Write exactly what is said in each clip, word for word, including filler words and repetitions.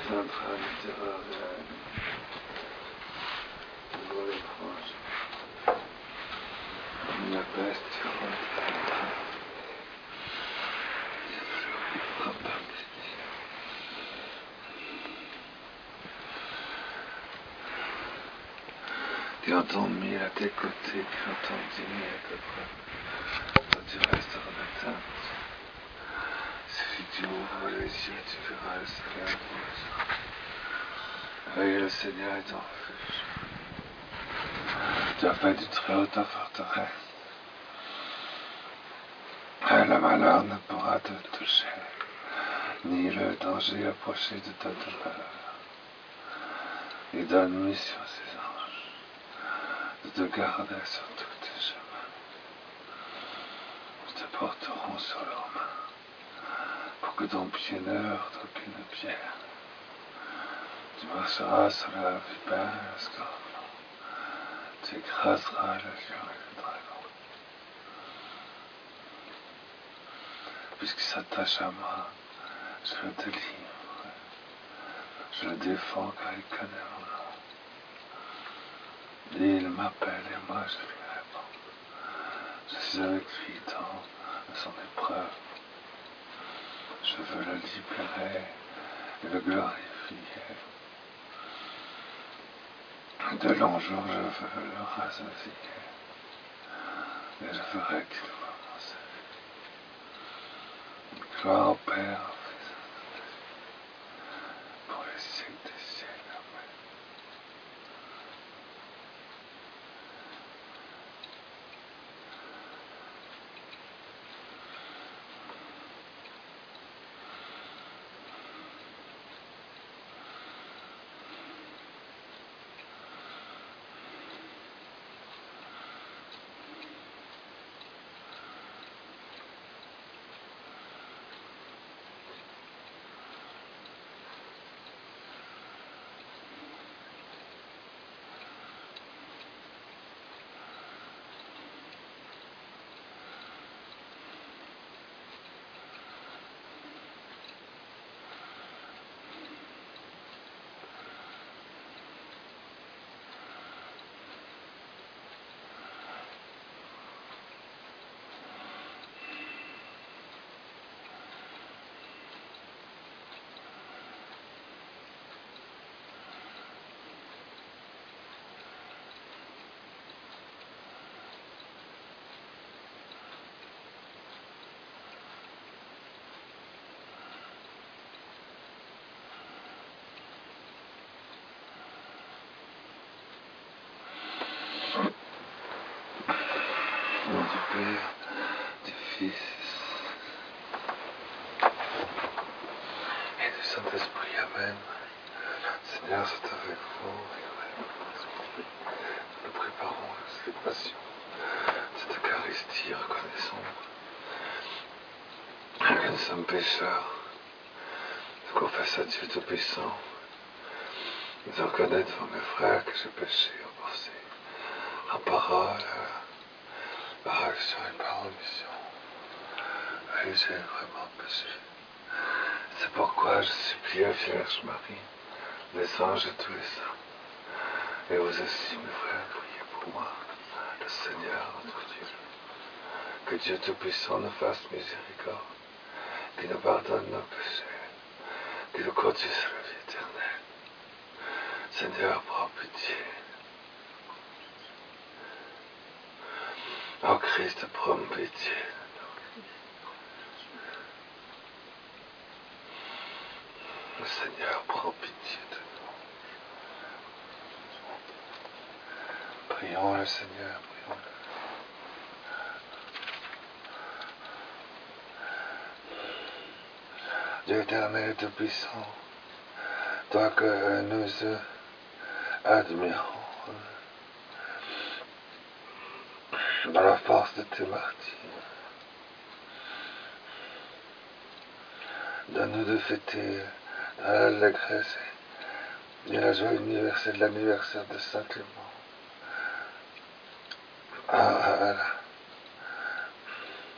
centrale du terreur de la haine, de vol étrange, comme la peste froide, des fleurs qui frappent un petit. Tu entends mille à tes côtés, tu entends dix mille à peu près. Toi tu resteras d'atteinte. Si tu ouvres les yeux, tu verras le soleil rouge. Oui, le Seigneur est ton refuge. Tu as fait du très haut ta forteresse. Et le malheur ne pourra te toucher, ni le danger approcher de ta demeure. Il donne mission à ses anges de te garder sur tous tes chemins. Ils te porteront sur leurs mains, pour que ton pied ne heurte aucune pierre. Tu marcheras sur la vipère et le scorpion. Tu écraseras le lion et le dragon. Puisqu'il s'attache à moi, je le délivre. Je le défends car il connaît mon nom. Il m'appelle et moi je lui réponds. Je suis avec lui dans son épreuve. Je veux le libérer et le glorifier. De longs jours, je veux le rassasier. Et je ferai qu'il voie mon salut. Gloire au Père, au Fils et au Saint-Esprit, pour les siècles des siècles. Amen. Au nom du Père, du Fils et du Saint-Esprit. Amen. Seigneur, c'est avec vous. Nous préparons la célébration de cette Eucharistie, reconnaissons que nous sommes pécheurs. Nous confessons à Dieu Tout-Puissant. Nous reconnaissons devant mes frères que j'ai péché en pensée, en parole, par action et par omission. Oui, j'ai vraiment péché. C'est pourquoi je supplie la Vierge Marie, les anges et tous les saints, et vous aussi, mes frères, priez pour moi, le Seigneur notre Dieu. Que Dieu Tout-Puissant nous fasse miséricorde, qu'il nous pardonne nos péchés, qu'il nous conduise à la vie éternelle. Seigneur, prends pitié. Ô Christ, prends pitié. Le Seigneur, prends pitié de nous. Prions le Seigneur, prions-le. Dieu éternel et tout-puissant, toi que nous admirons dans la force de tes martyrs, donne-nous de fêter dans l'allégresse et la joie universelle de l'anniversaire de Saint Clément. À, à, à,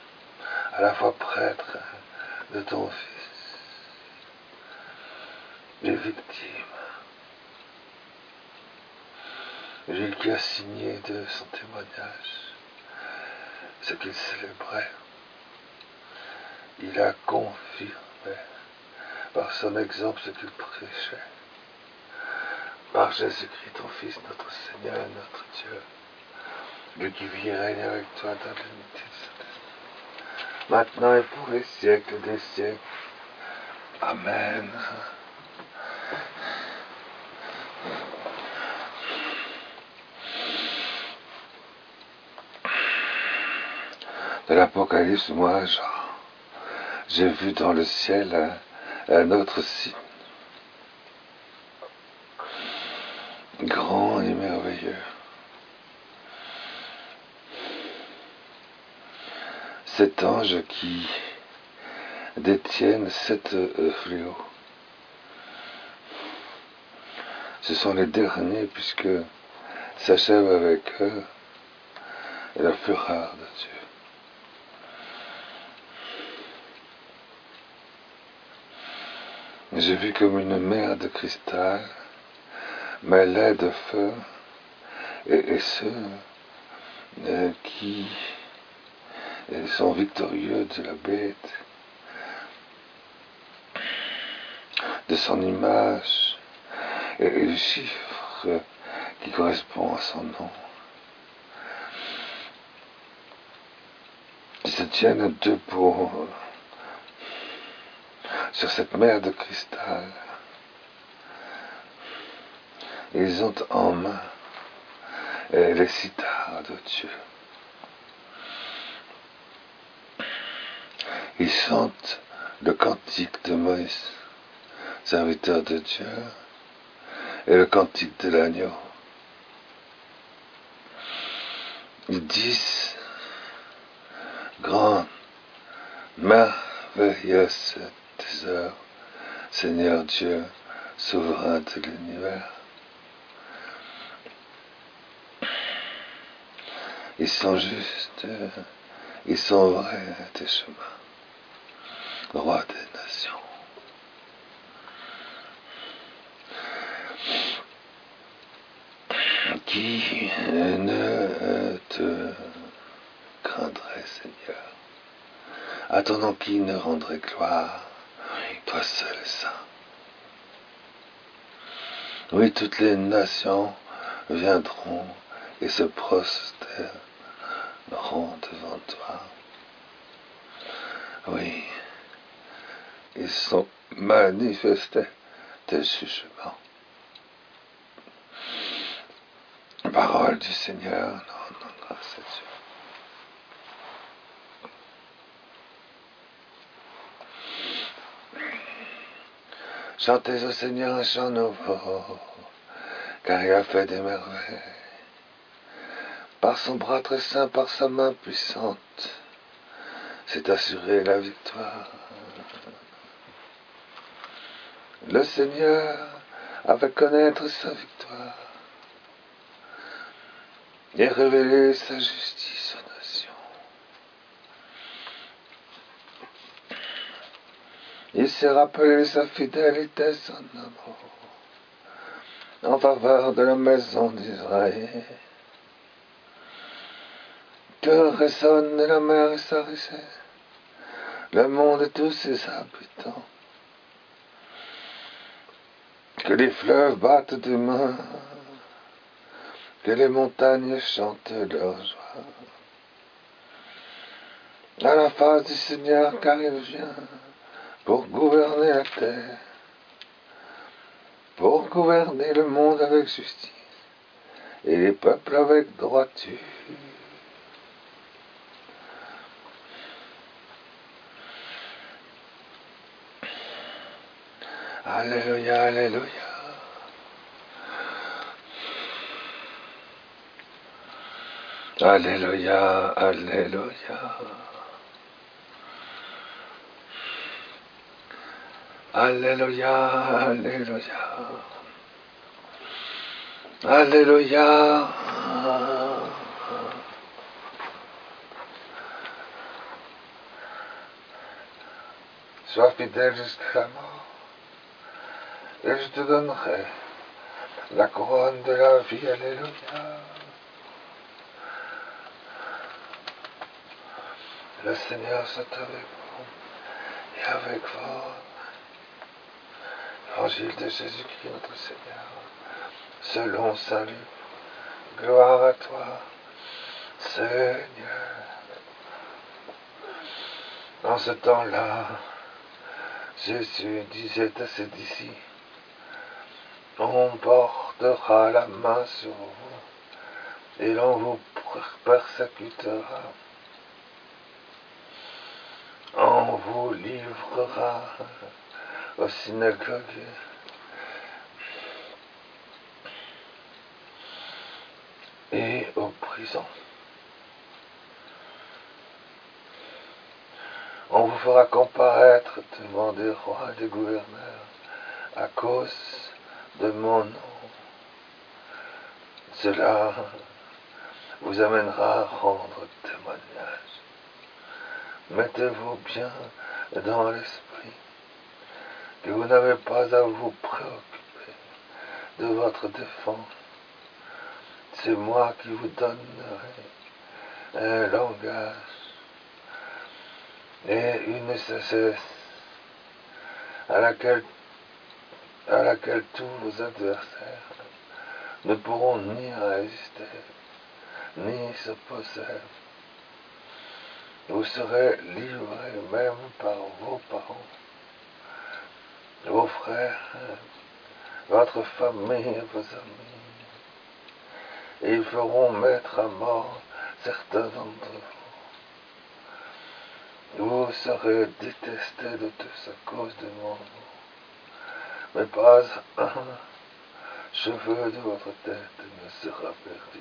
à la fois prêtre de ton Fils les victimes. Lui qui a signé de son témoignage ce qu'il célébrait, il a confirmé par son exemple ce qu'il prêchait. Par Jésus-Christ, ton Fils, notre Seigneur et notre Dieu, lui qui vit et règne avec toi dans l'unité de Saint-Esprit, maintenant et pour les siècles des siècles. Amen. De l'Apocalypse, moi, Jean, j'ai vu dans le ciel un, un autre signe, grand et merveilleux. Sept anges qui détiennent sept euh, fléaux. Ce sont les derniers, puisque s'achève avec eux la fureur de Dieu. J'ai vu comme une mer de cristal, mêlée de feu, et, et ceux euh, qui sont victorieux de la bête, de son image, et, et le chiffre qui correspond à son nom. Ils se tiennent debout sur cette mer de cristal. Ils ont en main les cithars de Dieu. Ils chantent le cantique de Moïse, serviteur de Dieu, et le cantique de l'agneau. Ils disent, grand, merveilleux trésor, Seigneur Dieu, souverain de l'univers. Ils sont justes, ils sont vrais tes chemins, roi des nations. Qui ne te craindrait, Seigneur? À ton nom qui ne rendrait gloire? Toi seul est saint. Oui, toutes les nations viendront et se prosterneront devant toi. Oui, ils sont manifestés tes jugements. Parole du Seigneur, non, non, grâce à Dieu. Chantez au Seigneur un chant nouveau, car il a fait des merveilles. Par son bras très saint, par sa main puissante, s'est assuré la victoire. Le Seigneur a fait connaître sa victoire et révélé sa justice aux nations. Il s'est rappelé sa fidélité, son amour, en faveur de la maison d'Israël. Que résonne la mer et sa richesse, le monde et tous ses habitants. Que les fleuves battent des mains, que les montagnes chantent leur joie. À la face du Seigneur, car il vient pour gouverner la terre, pour gouverner le monde avec justice et les peuples avec droiture. Alléluia, alléluia. Alléluia, alléluia. Alléluia, alléluia. Alléluia. Sois fidèle jusqu'à la mort. et je te donnerai la couronne de la vie. Alléluia. Le Seigneur soit avec vous et avec vous. Évangile de Jésus-Christ notre Seigneur, selon saint Luc. Gloire à toi, Seigneur. En ce temps-là, Jésus disait à ses disciples, on portera la main sur vous et l'on vous persécutera. On vous livrera aux synagogues et aux prisons. On vous fera comparaître devant des rois et des gouverneurs à cause de mon nom. Cela vous amènera à rendre témoignage. Mettez-vous bien dans l'esprit que vous n'avez pas à vous préoccuper de votre défense. C'est moi qui vous donnerai un langage et une sagesse à laquelle, à laquelle tous vos adversaires ne pourront ni résister, ni s'opposer. Vous serez livrés même par vos parents, vos frères, votre famille, vos amis, et ils feront mettre à mort certains d'entre vous. Vous serez détestés de tous à cause de mon nom, mais pas un cheveu de votre tête ne sera perdu.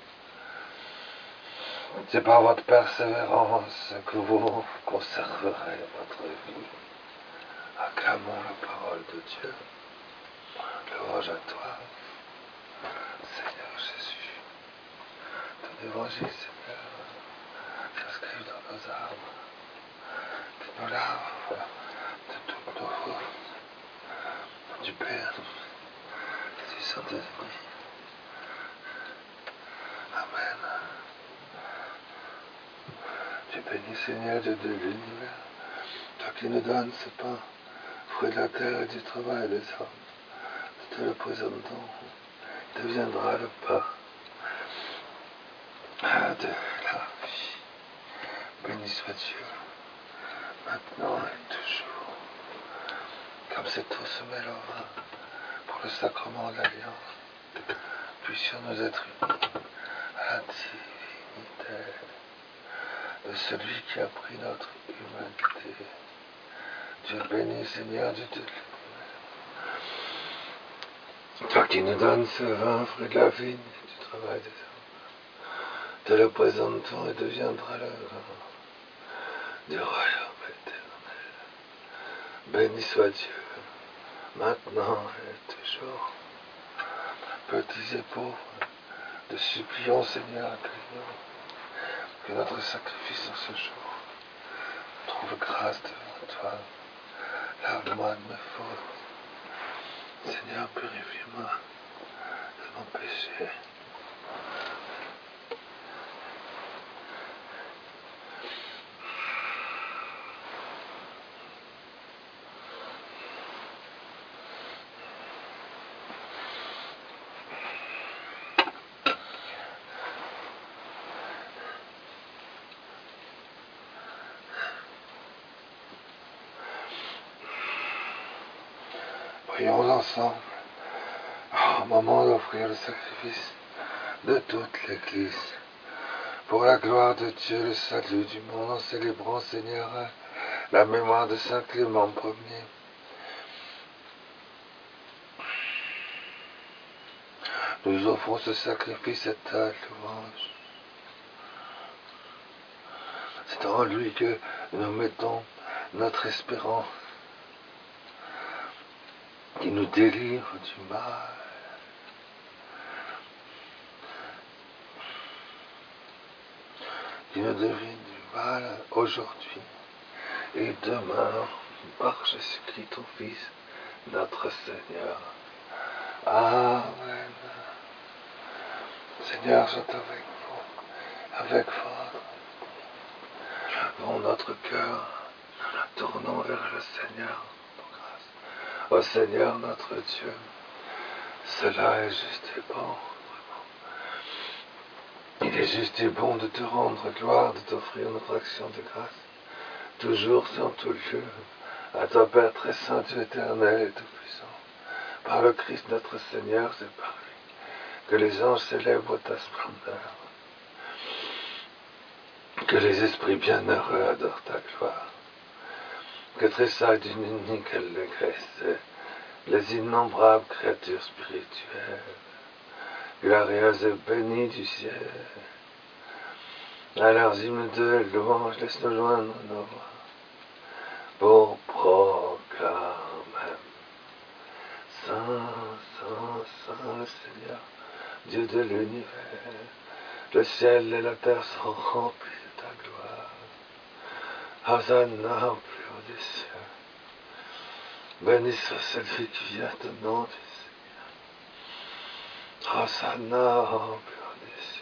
C'est par votre persévérance que vous conserverez votre vie. Acclamons la parole de Dieu. Louange à toi, Seigneur Jésus. Ton évangile, Seigneur, s'inscrit dans nos âmes, qui nous lave de toutes nos fautes, du Père et du Saint-Esprit. Amen. Tu bénis, Seigneur, Dieu de l'univers, toi qui nous donnes ce pain, fruit de la terre et du travail des hommes. Nous te le présentons, deviendra le pain de la vie. Béni soit Dieu, maintenant et toujours, comme cette eau se mêle au vin pour le sacrement de l'alliance, puissions nous être unis à la divinité de celui qui a pris notre humanité. Dieu béni, Seigneur, Dieu de l'univers. Toi qui nous donnes ce vin, fruit de la vigne, du travail des hommes, te le présentons et deviendra le vin du royaume éternel. Béni soit Dieu, maintenant et toujours. Petits et pauvres, te supplions, Seigneur, accueille-nous, que notre sacrifice en ce jour trouve grâce devant toi. Lave-moi de mes fautes. Seigneur, purifie-moi de mon péché. Prions ensemble, au moment d'offrir le sacrifice de toute l'Église, pour la gloire de Dieu, le salut du monde, en célébrant, Seigneur, la mémoire de Saint Clément Ier. Nous offrons ce sacrifice à ta louange. C'est en lui que nous mettons notre espérance, qui nous délivre du mal. Qui nous délivre du mal aujourd'hui et demain par Jésus-Christ, ton Fils, notre Seigneur. Amen. Seigneur, je avec vous, avec vous. Dans notre cœur, tournons vers le Seigneur. Ô Seigneur notre Dieu, cela est juste et bon. Il est juste et bon de te rendre gloire, de t'offrir notre action de grâce, toujours et en tout lieu, à toi Père très saint, Dieu éternel et tout-puissant, par le Christ notre Seigneur, c'est par lui que les anges célèbrent ta splendeur, que les esprits bienheureux adorent ta gloire, que tressaillent d'une unique allégresse les innombrables créatures spirituelles, glorieuses et bénies du ciel. À leurs hymnes de louange, laisse-nous joindre nos voix pour proclamer Saint, Saint, Saint le Seigneur, Dieu de l'univers. Le ciel et la terre sont remplis de ta gloire. Hosanna au plus haut des cieux. Béni soit celui qui vient au nom du Seigneur. Hosanna au plus haut des cieux.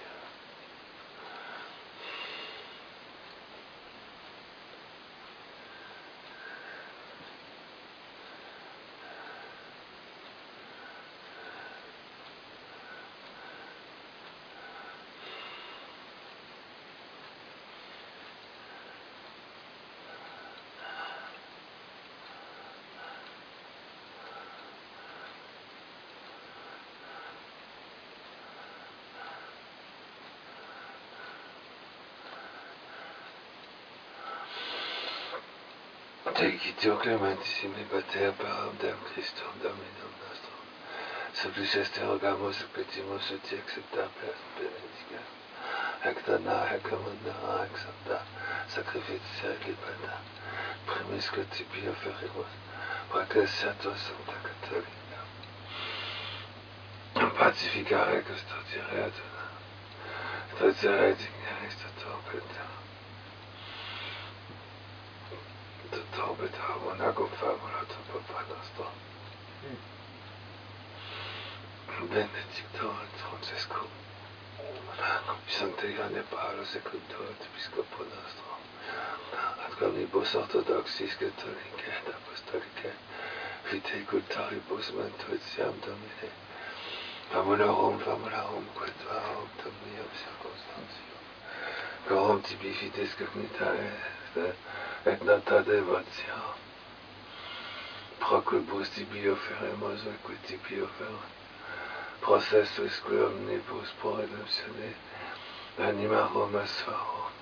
Te quitio clementissimi pater param Deum Christum Dominum nostrum, supplices te rogamos et petimus et te acceptables benedicat, ec dona, ec commandera, ec sancta, sacrificia et libata, primis que tibi offerimus, praecessiatur Sancta Catholica, pacificare custodire aduna, tradiere dignaris tutor Tutor beta monaco favola tu papa nostro. Benedictor et Francesco. Sancte Ioanne Paolo secundo et Episcopo nostro. Ad quamibus orthodoxis catholicae et apostolicae vitae cultaribus mentuitiam Domine. Famularum, famularum, quae tuarum Dominium circumstantium. Coram tibi fides cognitae et nata devotio. Procubus tibi offeremus et quid tibi offeremus. Processus qui omnibus pro redemptione animarum esfarum.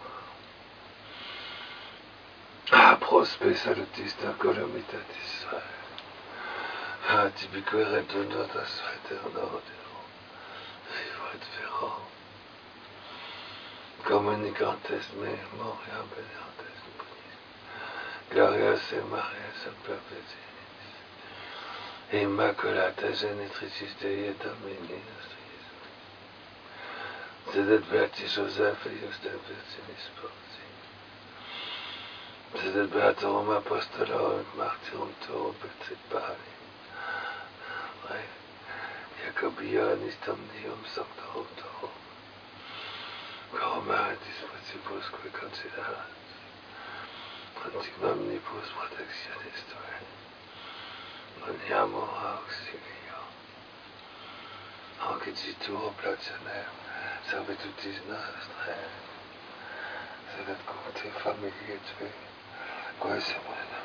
Ah, prospe salutis Columitatis Israel. Ah, tibi qui redundant as aeternam vivo et vero. Communicantes me moria benedicantes Glorias et Maria semper Virginis, Immaculata Genitricis Dei Domini nostris, sedet beati Joseph et Justin Virginis Sporti, sedet beatorum Apostolorum et Martyrum tuorum Petri Pari, Jacobionis Dominium Sanctorum tuorum, corum aritis potibus qui considerat, Antiquam omnibus protectionis tuae, veniamo auxilio. Ancitur placenem, servitutis nostrae, sedet conte familiae tue, quae semena.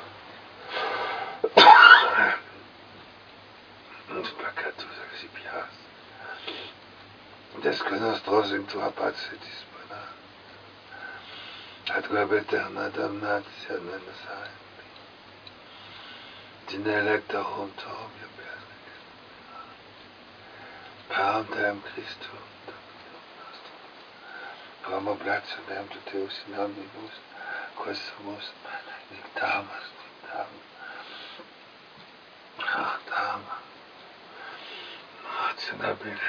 Uns peccatus excipias, desque nostros in tua pace disponat. Ad quab aeterna damnatio non saepi, dine electorum tuum iubias, param Deum Christum, Dominum nostrum, quam oblationem de Deus in omnibus, quae sumus benedictamus, dictamus, dictamus, rationabile,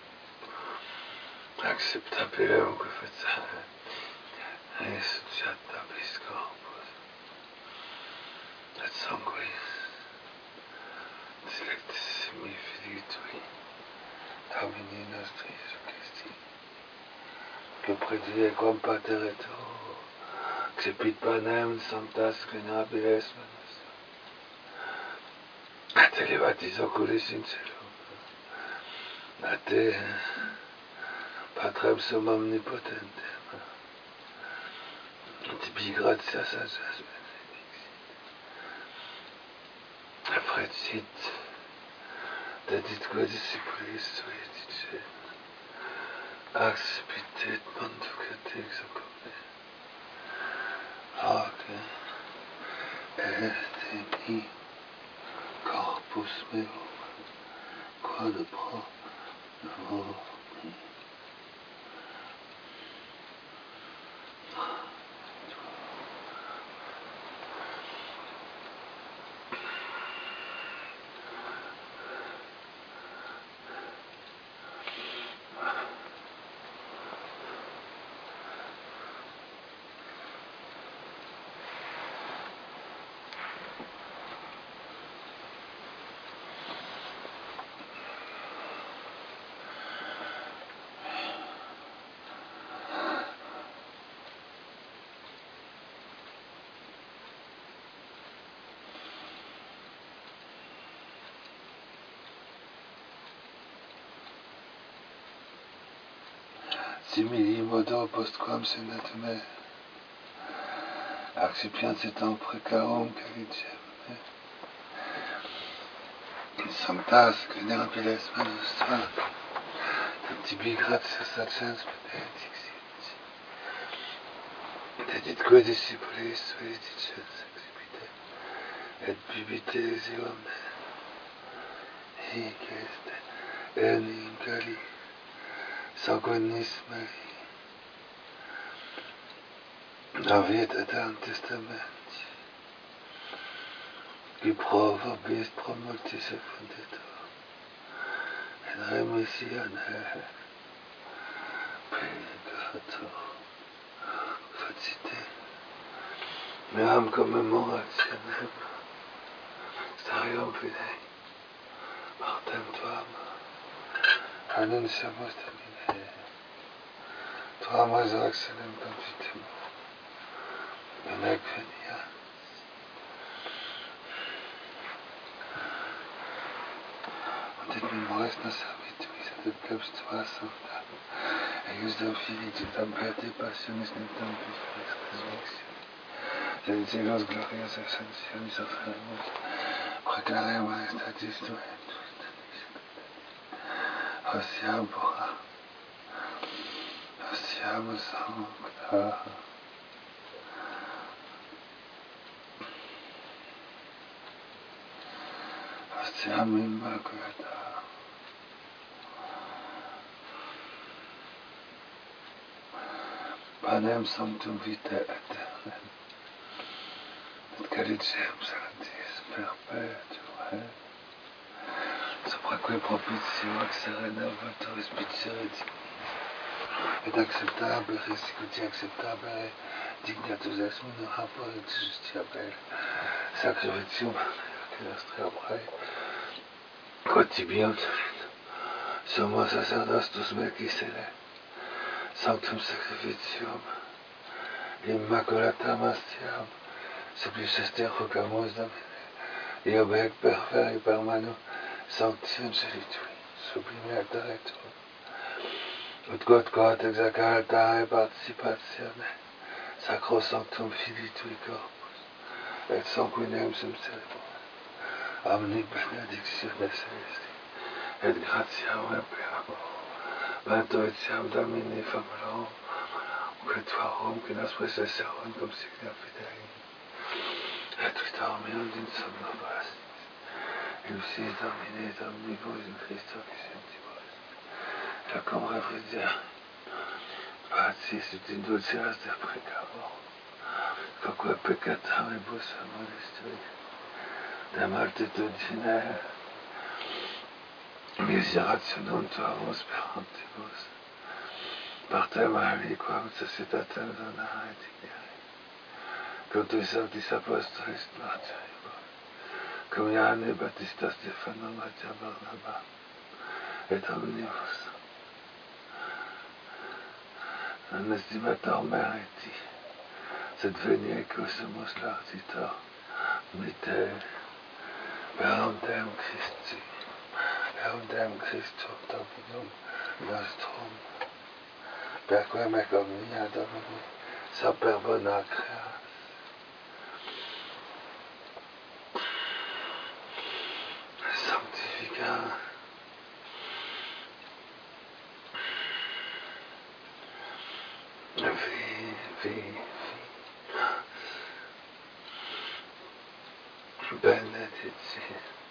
acceptabile, unque facere, Esuciatabis corpus, et sanguis, dilectissimi filitui, Domini nostri Jesu Christi, que predie quam pater et o, Xepit panem sanctas venerabilis manus, a te levatis oculis in cielo, a te Patrem sum omnipotentem, tibi gratias agias benedixit, affrecit, deditque discipulis sui dicet, accipitet manducat exocomne, Ate est in mi corpus meum, quod pro nobis. Simili modo postquam senet me, accipiens etam precarum calicem me, sanctas venerabilis manus tua, tibi gratias agiens benedixit, deditque discipulis sui dicens accipite, et bibite exilum me, hic est enim cali, sanguinis Marii, Novit Aeternam Testamenti, qui pro vobis pro multis effunditur, in remissione peccator, facite meam commemorationem starium fidei, mortem tuam, annunciamus Domine, tuam resurrectionem confitemus, nunc veniat. Und in memoris nos habituis et in plebs tua sancta, eius dam Filii dictam perte passionis nectam viris resurrectionis, et in celos glorias ascensionis offeremus, precare majestatis tuae in tuitatis, Osiabora, Osiam sancta, Osiam immaculata, panem sanctum vitae aeternam, et calicem sanctis perpetuum, sopraque propitio ac serena voturis pitiere et acceptable restituti acceptabile dignatus est mundo habere justitiabile sacrificium nostri abrae quotidium sumo sacerdotus Melchizedek sanctum sacrificium immaculatam hastiam supplices te rogamus Domine io bec perferi per manu sancti angeli tui sublime altare tuum ut quod quod exaltare participatione sacro sanctum Filii tui corpus et sanguinem sum celebrum omni benedictiones est et gratiam reperamo benedictiam Domini famulorum que tuarum que nos processerum cum signa fidei et vitam meum in somno pastis in lucis Domini et omnibus in Christo Vicentibus et cum refrigia pacis et indulgeras de precavor quoque peccatoribus amoris tui de multitudine miserationem tuarum sperantibus partem aliquam societatem donare et dignare cum tui sanctis apostolis martyribus cum Ioanne Battista Stefano Maria Barnaba et omnibus non estimator meriti sed venie quosumus largitor mite verum Deum Christi verum Deum Christum Dominum nostrum per quem ec omnia Domini saper bona creas sanctifica vi vi benedicti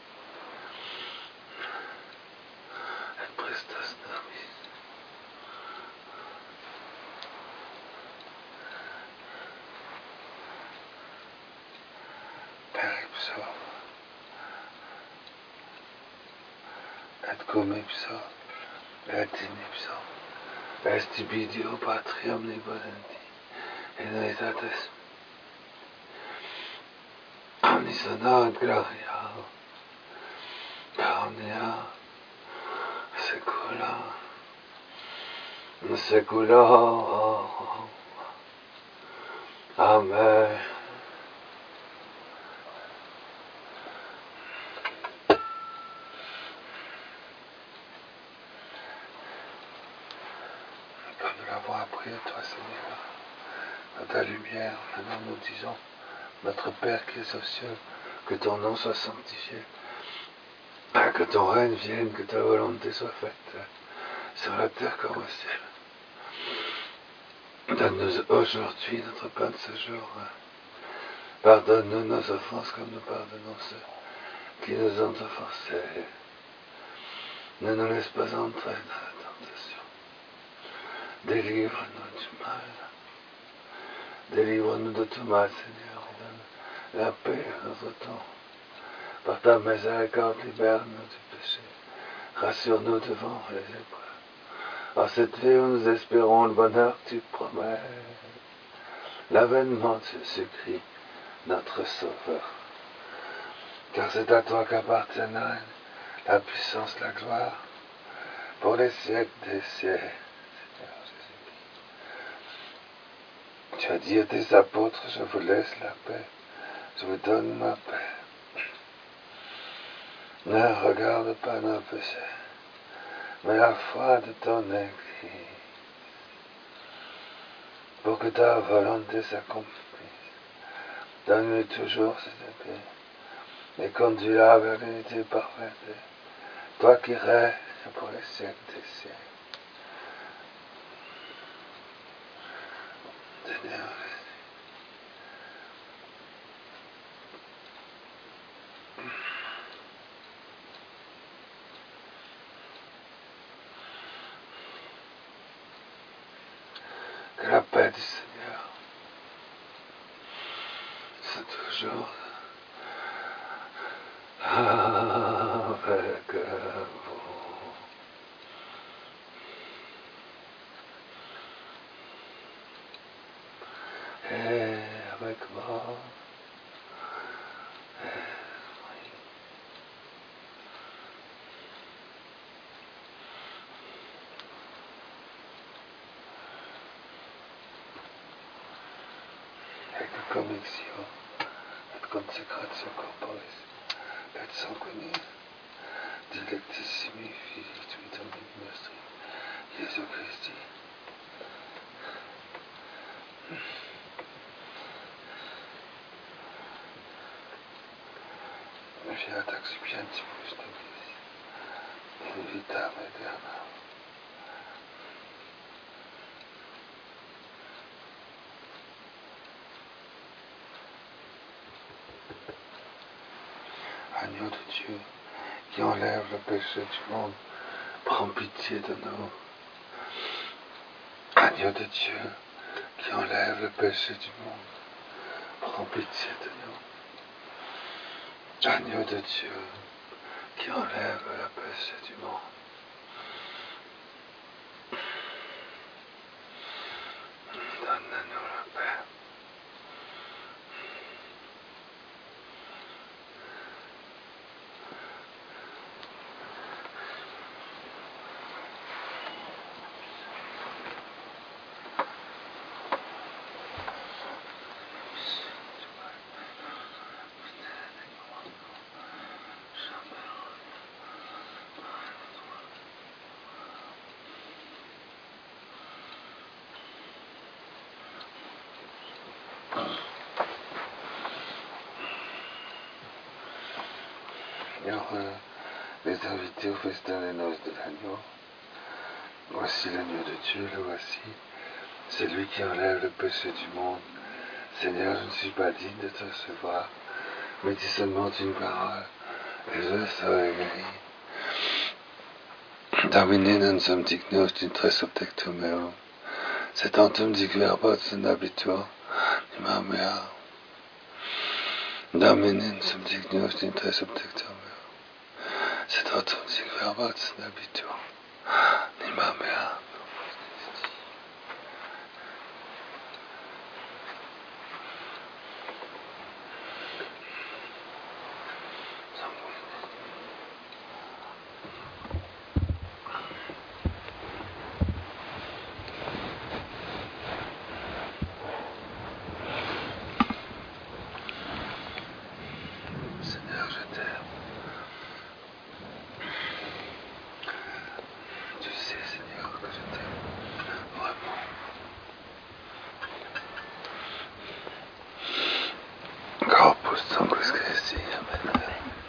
et prestas nobis per ipso et cum ipso et in ipso est Dio Patri omnipotenti in aetatis omnisona et gloria per omnia secula secula amen. Comme nous l'avons appris, toi Seigneur, dans ta lumière, maintenant nous disons, notre Père qui es aux cieux, que ton nom soit sanctifié, que ton règne vienne, que ta volonté soit faite, sur la terre comme au ciel. Donne-nous aujourd'hui notre pain de ce jour. Pardonne-nous nos offenses comme nous pardonnons ceux qui nous ont offensés. Ne nous laisse pas entrer dans la tentation. Délivre-nous du mal. Délivre-nous de tout mal, Seigneur, et donne la paix à notre temps. Par ta miséricorde, libère-nous du péché. Rassure-nous devant les épreuves. En cette vie où nous espérons le bonheur que tu promets, l'avènement de Jésus-Christ, notre Sauveur. Car c'est à toi qu'appartiennent la puissance, la gloire, pour les siècles des siècles. Tu as dit à tes apôtres, je vous laisse la paix, je vous donne ma paix. Ne regarde pas nos péchés, mais la foi de ton Église, pour que ta volonté s'accomplisse. Donne-lui toujours cette paix, et conduis-la vers l'unité parfaite, toi qui règnes pour les siècles des siècles. Seigneur, que la paix du Seigneur soit toujours avec vous. Et avec moi. Et que conviction, et consecratio corporis, et sanguinis, dilectissimi Filii Domini nostri, Iesu Christi. Fiat accipientibus Dominis, in vitam aeternam. Agneau de Dieu, qui enlève le péché du monde, prends pitié de nous. Agneau de Dieu, qui enlève le péché du monde, prends pitié de nous. Agneau de Dieu, qui enlève le péché du monde, donne-nous la paix. heureux les invités au festin des noces de l'agneau. Voici l'agneau de Dieu, le voici. C'est lui qui enlève le péché du monde. Seigneur, je ne suis pas digne de te recevoir, mais dis seulement une parole, et je serai guéri. Domine non sum dignus d'intresse obtectum meum, sed tantum dig verbo habituo, nima mea. Domine non sum dignus d'intresse obtectum meum, sed tantum dig verbo habituo, nima mea. Seigneur, je t'aime. Tu sais, Seigneur, que je t'aime vraiment. Corpus Sanctus Christi, Amen.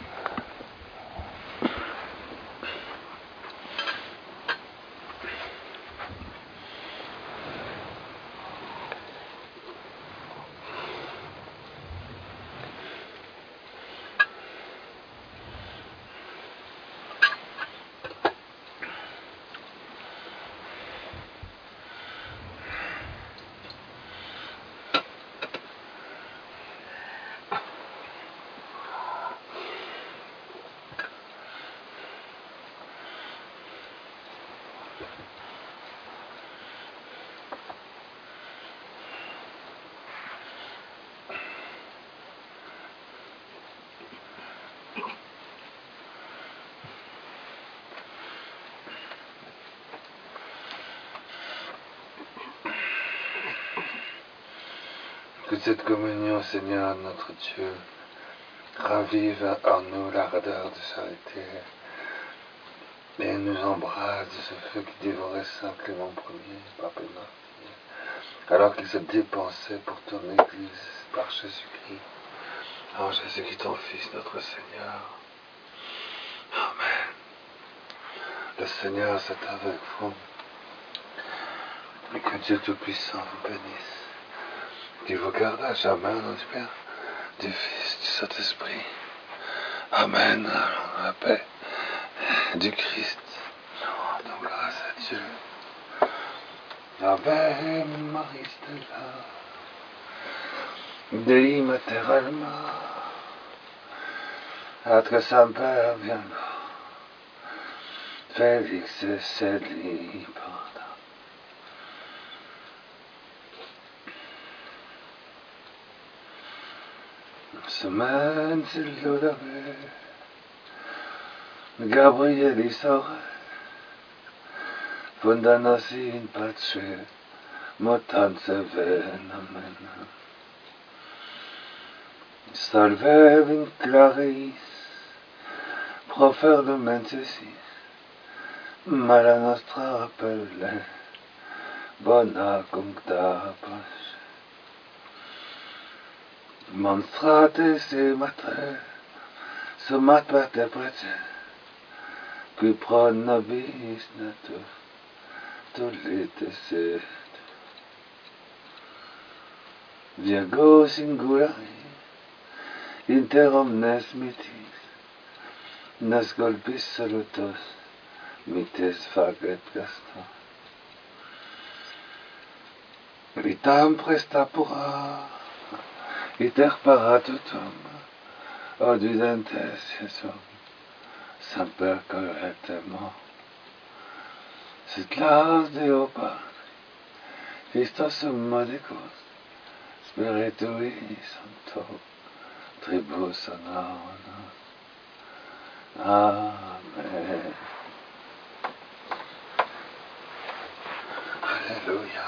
Que cette communion, Seigneur notre Dieu, ravive en nous l'ardeur de charité et nous embrase de ce feu qui dévorait Saint Clément Ier, Pape et Martyr, alors qu'il se dépensait pour ton Église par Jésus-Christ. En Jésus-Christ, ton Fils, notre Seigneur. Amen. Le Seigneur soit avec vous. Et que Dieu Tout-Puissant vous bénisse. Qu'il vous garde à jamais, notre Père, du Fils, du Saint-Esprit. Amen. La paix du Christ. Donc grâce à Dieu. Ave Maria Stella. Dei Mater Alma. Atre Semper Virgo. Felix Sedli Porta. Semaine c'est l'odave. Gabriel Isore. Fundanosi in pace. Motanze venamen. Salve in claris. Profer de mentesis. Mala nostra rappelle. Bona cuncta pace. Monstrate se matre, se mat perte prete, qui pro nobis natur, tolite sed. Virgo singulari, inter omnes mitis, nas golpis salutos, mites faget Gaston. Vitam presta pura, iter paratutum, odvidentes Iesum, semper correctement. Sit laus Deo Patri, Christos modicus, Spiritui Sancto, tribus honor. Amen. Alléluia.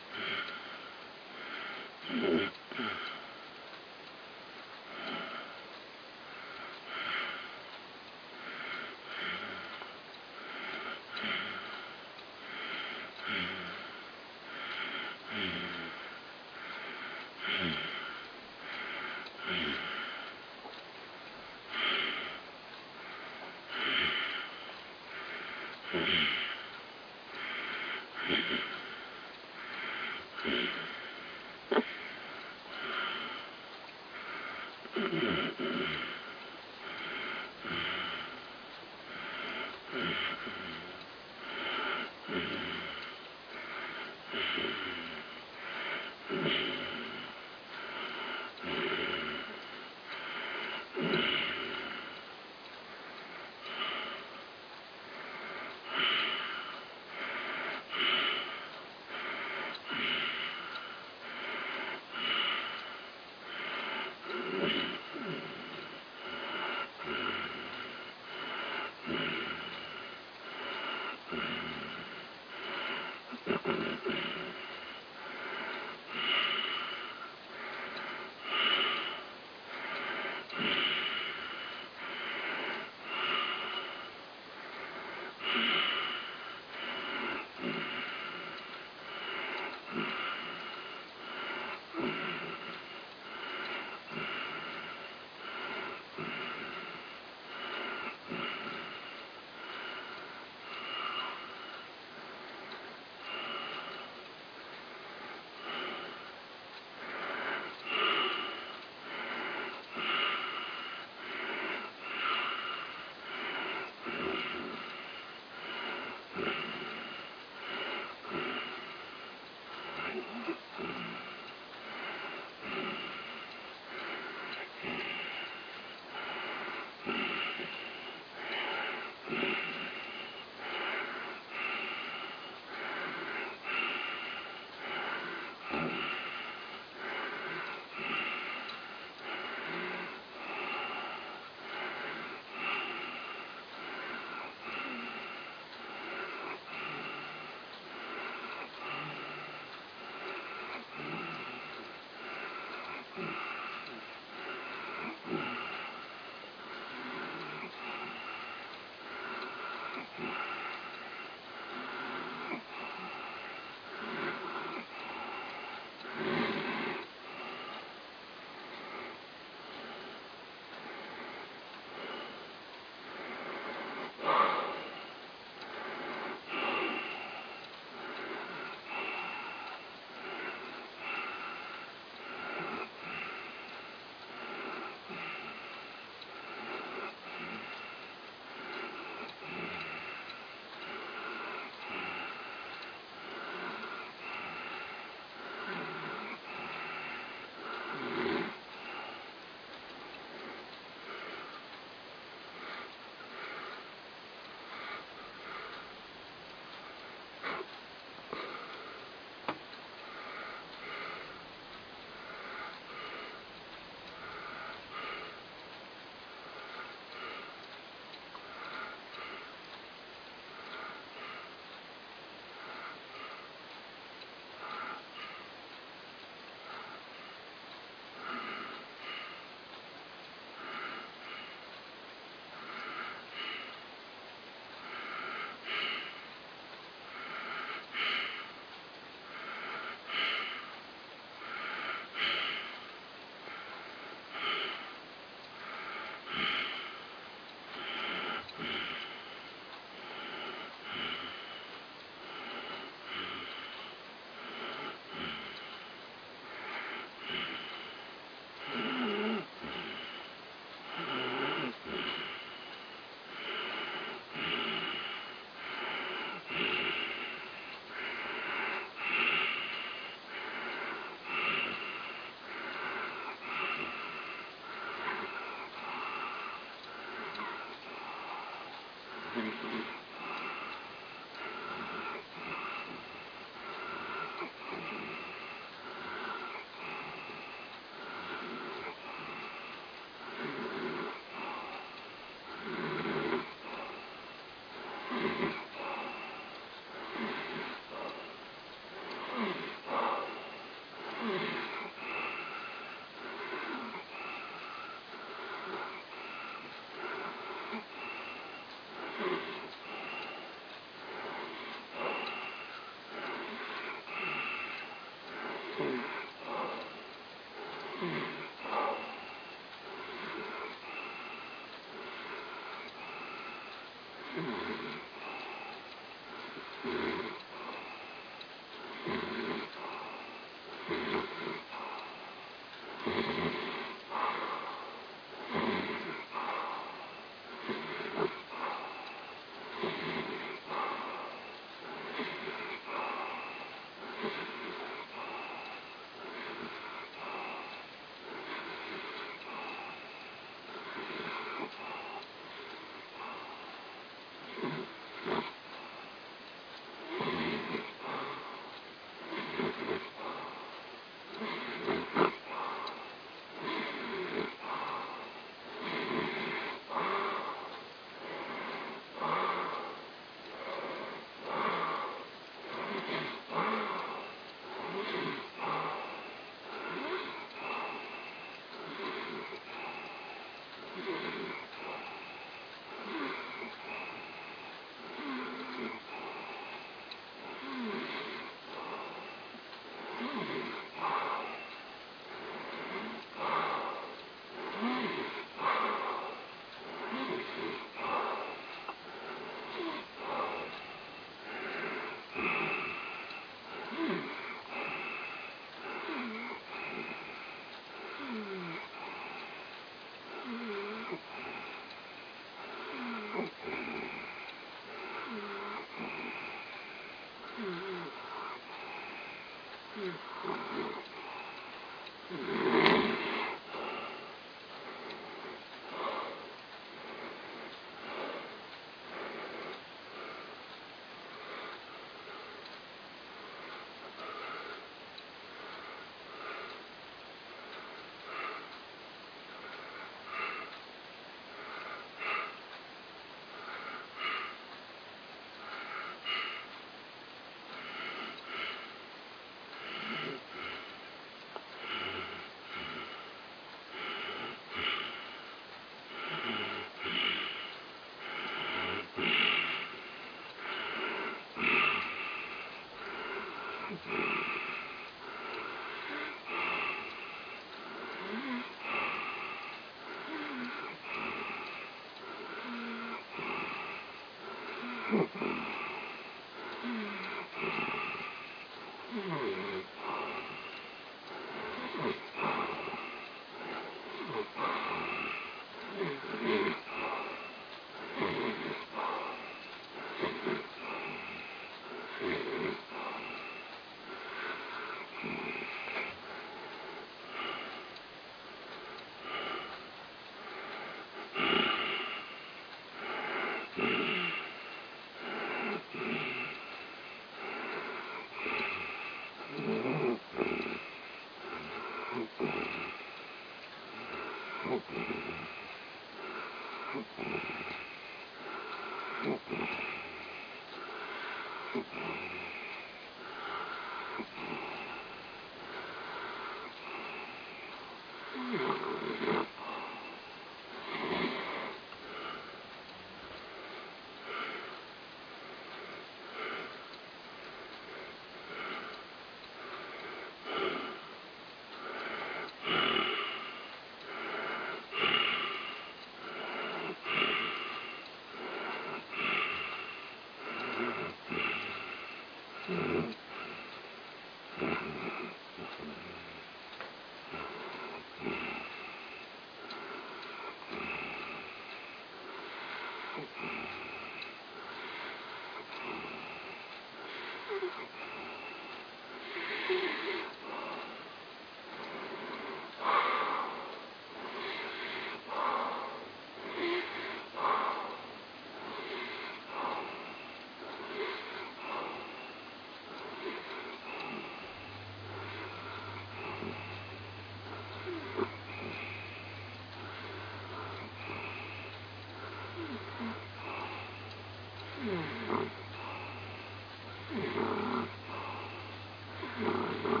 Mm-hmm.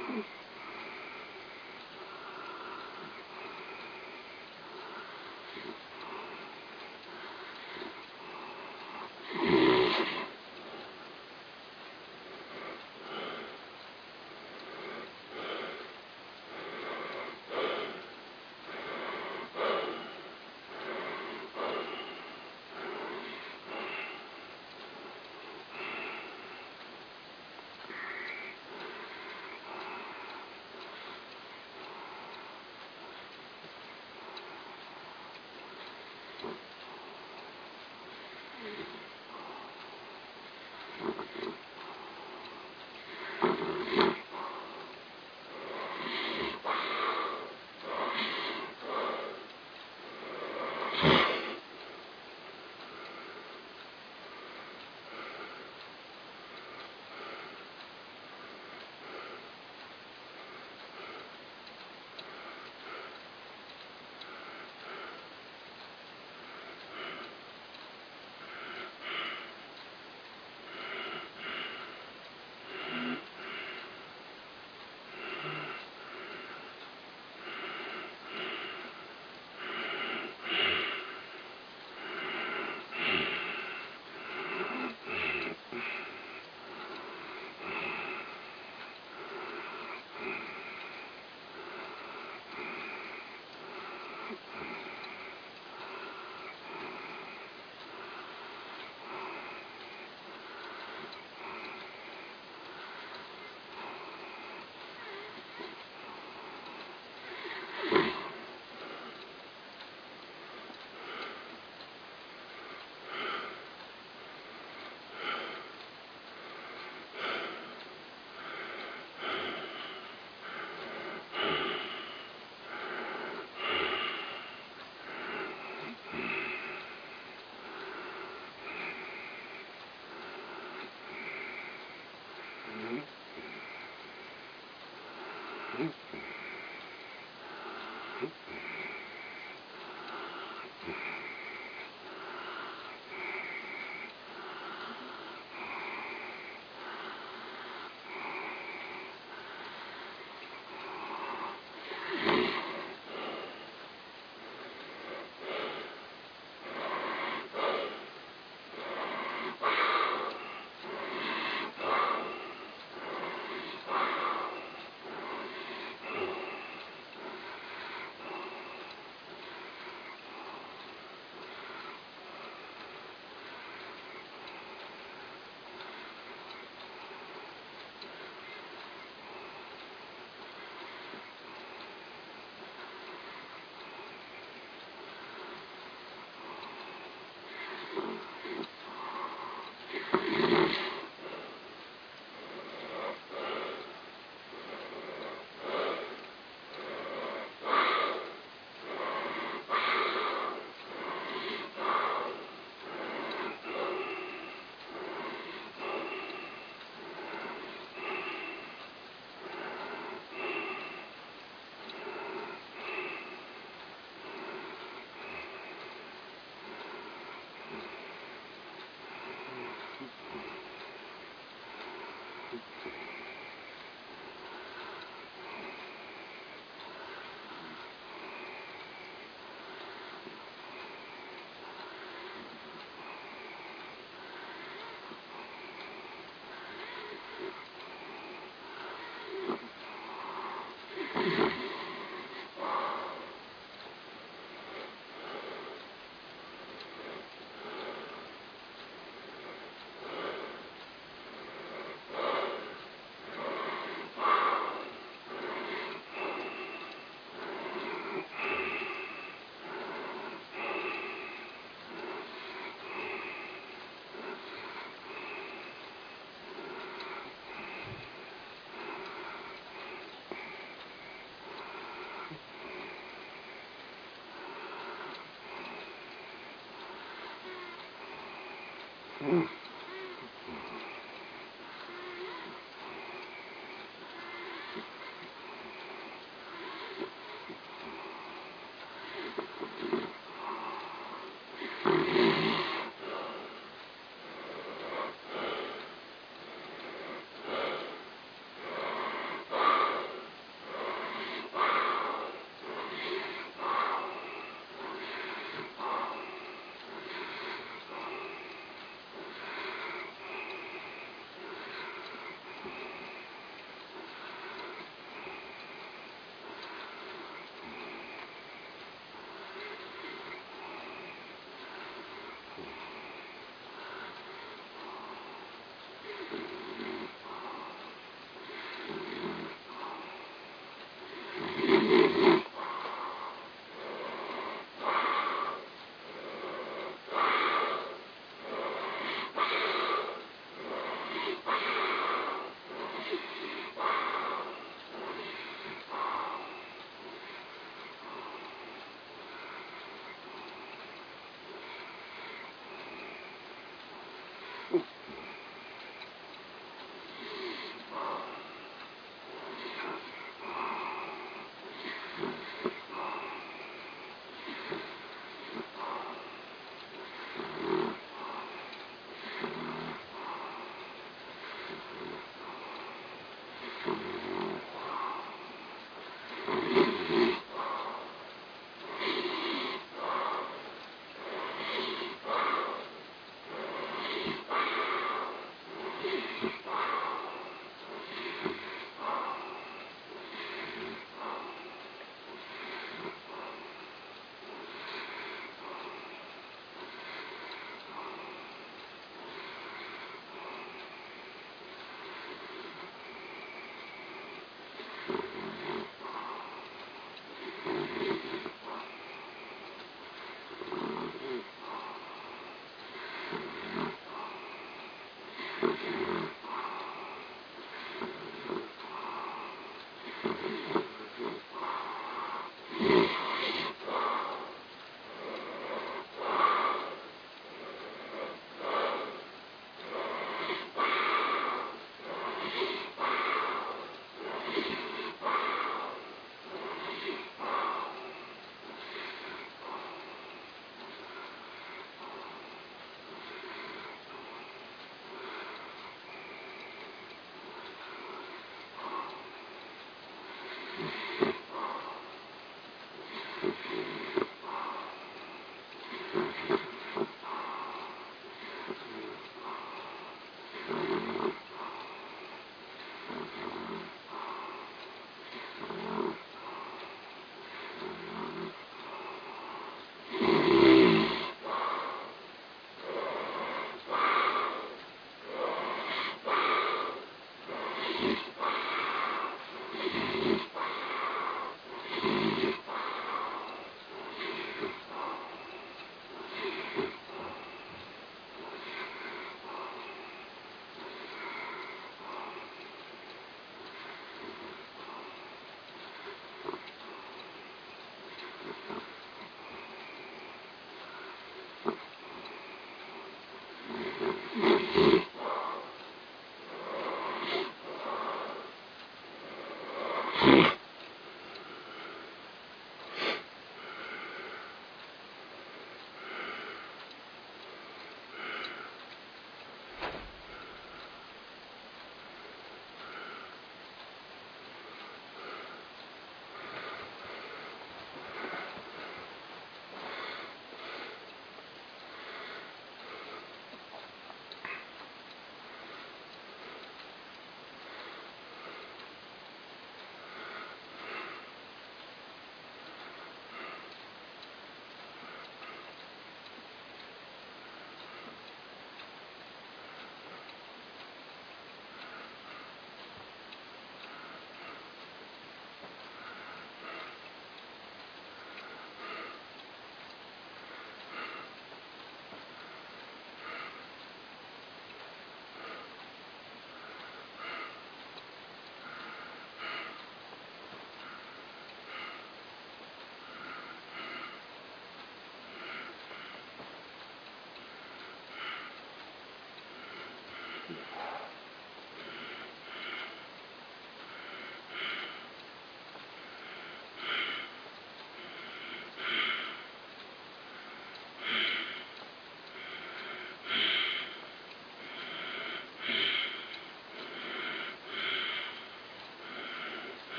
Mm.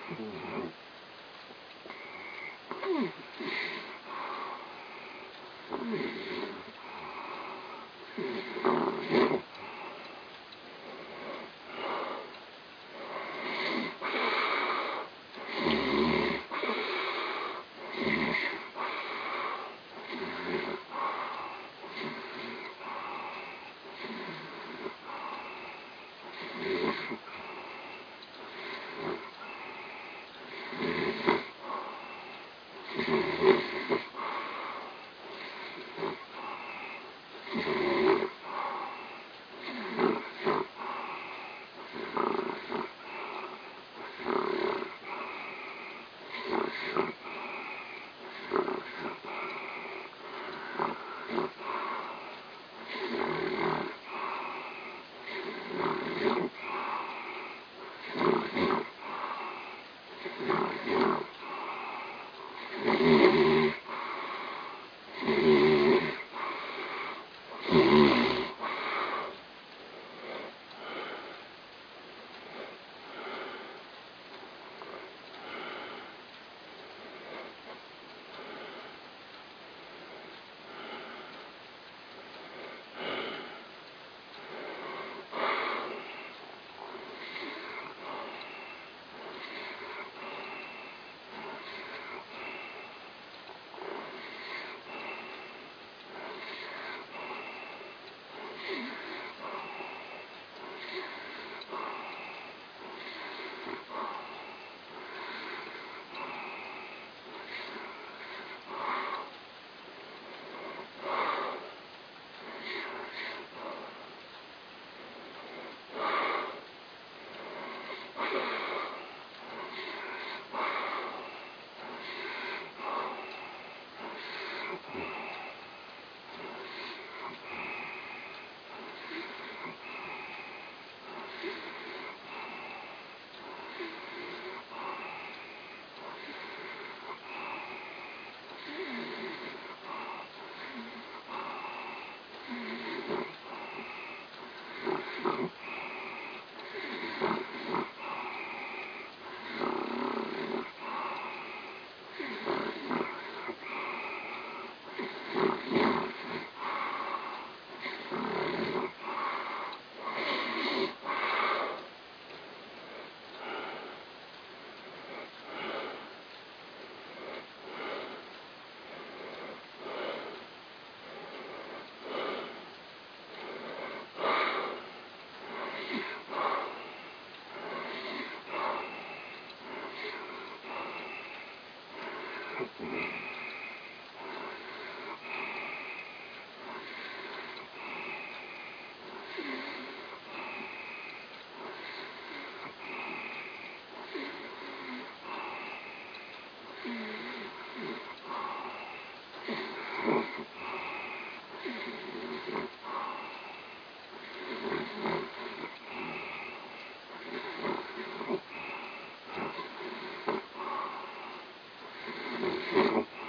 Mm-hmm.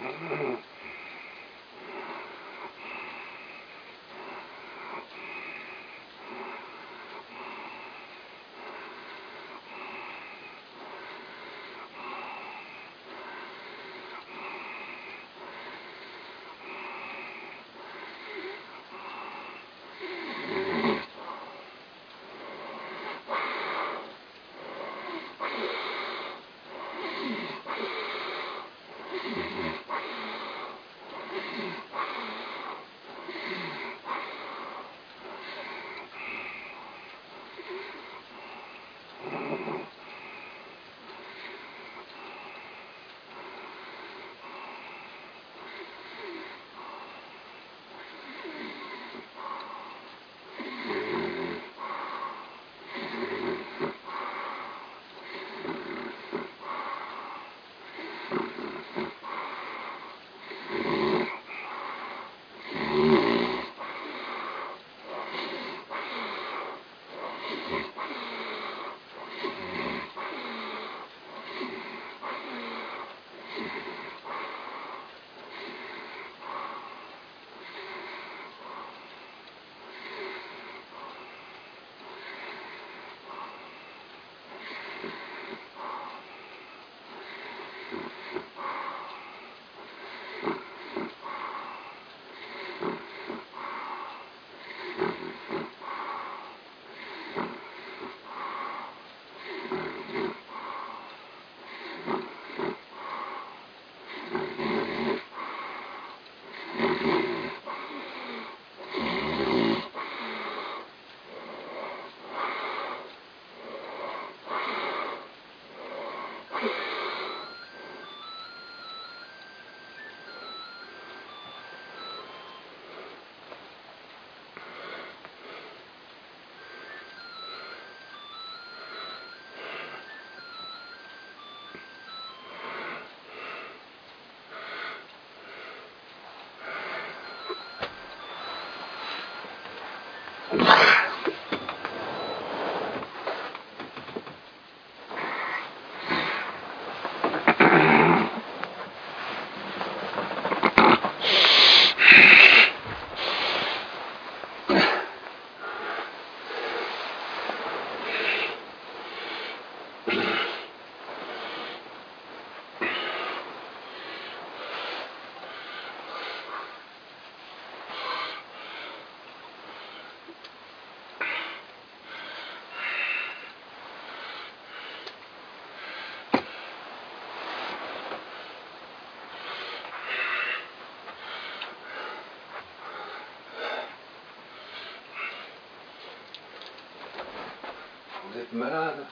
Vous êtes malade.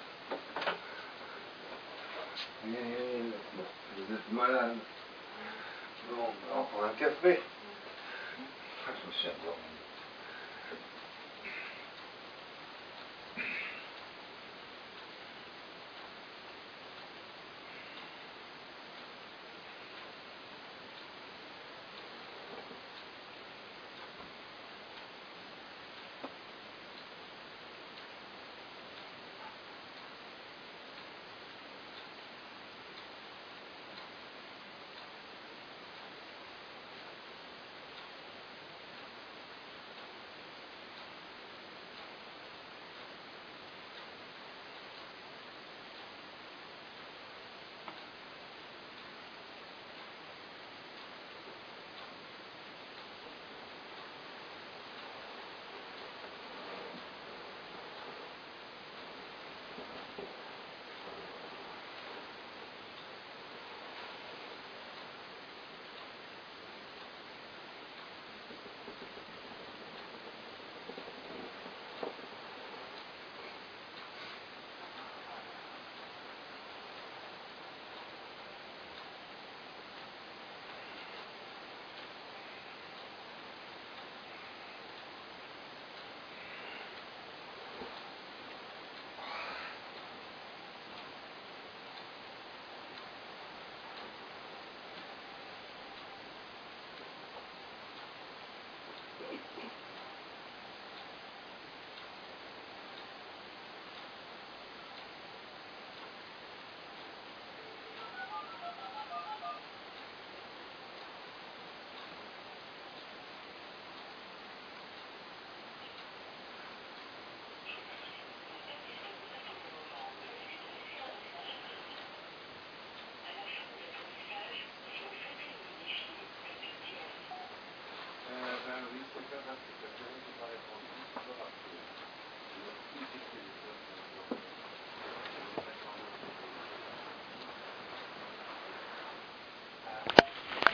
Vous êtes malade. Bon, on va prendre un café. Je me suis endormi.